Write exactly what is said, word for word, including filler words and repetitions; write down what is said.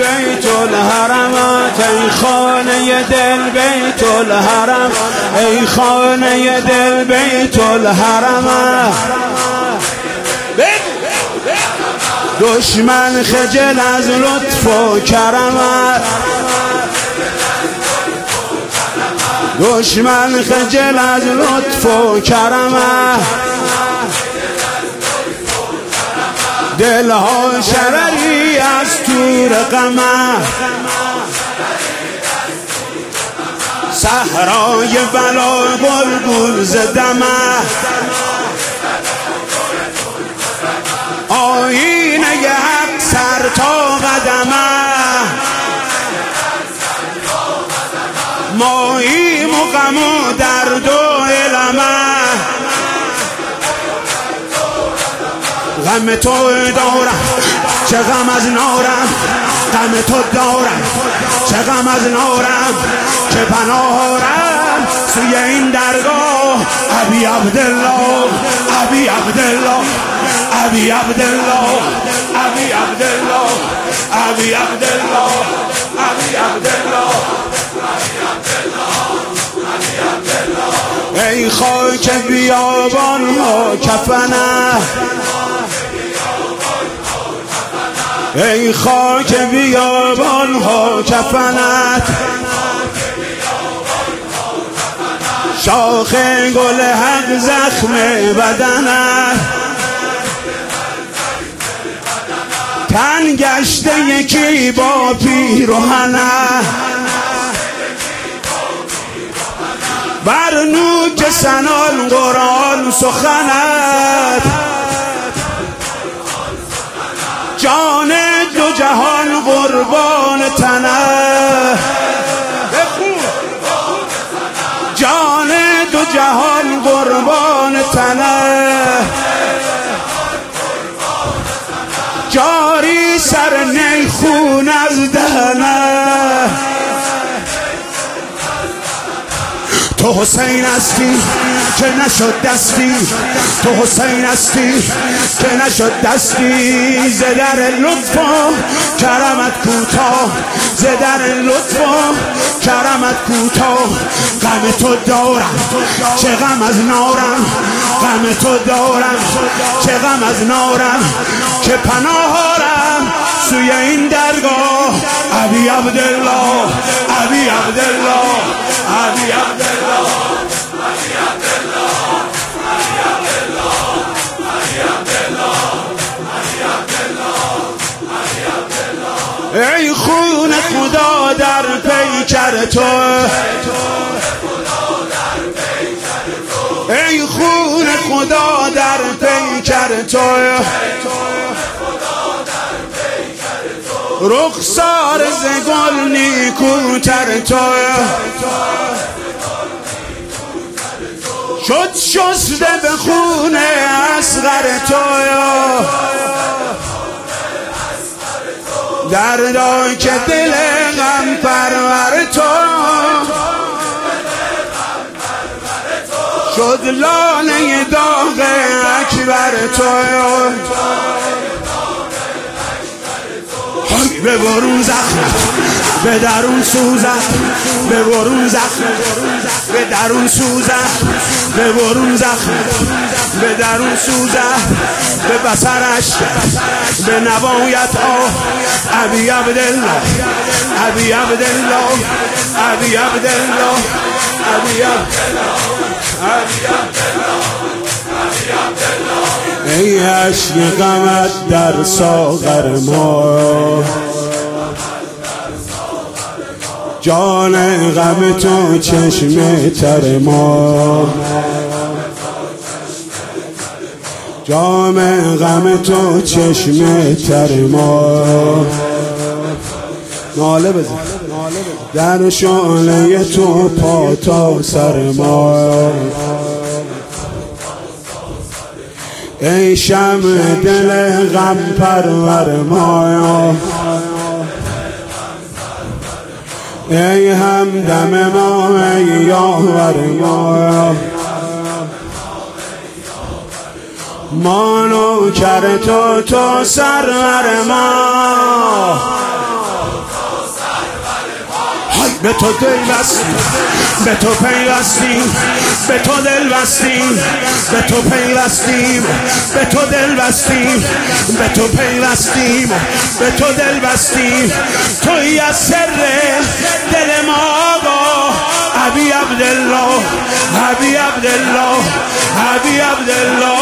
بیت الحرمت، ای خانه دل بیت الحرم، ای خانه دل بیت الحرمت. دشمن خجل از لطف و کرمت، دشمن خجل از لطف و کرمت. دلها شرری از تور غمت، صحرای بلا بلبل زدمت. آیینه حق سر تا قدمه، ماییم و غم و درد و علمه. غم تو دارم چه غم از نارم، غم تو دارم چه غم از نارم. چه پناهارم سوی این درگاه، ابی عبدالله ابی عبدالله ابی عبدالله ابی عبدالله ابی عبدالله ابی عبدالله. ای خاک بیابان ها کفنه، ای خاک بیابان ها کفنت. شاخ گل حق زخم بدنت، تن گشته یکی با پیرهنه. بر نوک سنان قرآن سخنت، جان دو جهان قربان تنه. جان دو جهان قربان تنه، جاری سر نی خون از دهنه. تو حسین هستی که نشد دستی، تو حسین هستی که نشد دستی. ز در لطف و کرمت کوتاه، ز در لطف و کرمت کوتاه. غم تو دارم چه غم از نارم، غم تو دارم چه غم از نارم. که پناهارم سوی این درگاه، ابی عبدالله ابی عبدالله ابی عبدالله ابی عبدالله ابی عبدالله ابی عبدالله. ای خون خدا در پیکر تو، ای خون خدا در پیکر تو. رخسار ز گل نیکوتر تو، شد شسته به خون اصغر تو. دردا که دل غم پرور تو، شد لاله داغ اکبر تو. به برون زخمت به درون سوزت، به برون زخمت به درون سوزت، به برون زخمت به درون سوزت. به بصرش به نوایت آه، ابی عبدالله ابی عبدالله ابی عبدالله ابی عبدالله ابی عبدالله ابی عبدالله. ای عشق غمت در ساغر ما، جان غم تو چشم تر ما. جام غم تو چشم تر ما. ناله بزن در شعله تو پا تا سر ما. ای شمع دل غم پرور ما، ای همدم ما، ای یاور ما. ما نوکر تو، تو سرور ما. به تو دل بستیم، به تو پیوستیم، به تو دل بستیم، به تو پیوستیم، به تو دل بستیم، به تو پیوستیم، به تو دل بستیم. تویی از سر دل ما ابی عبدالله، ابی عبدالله، ابی عبدالله.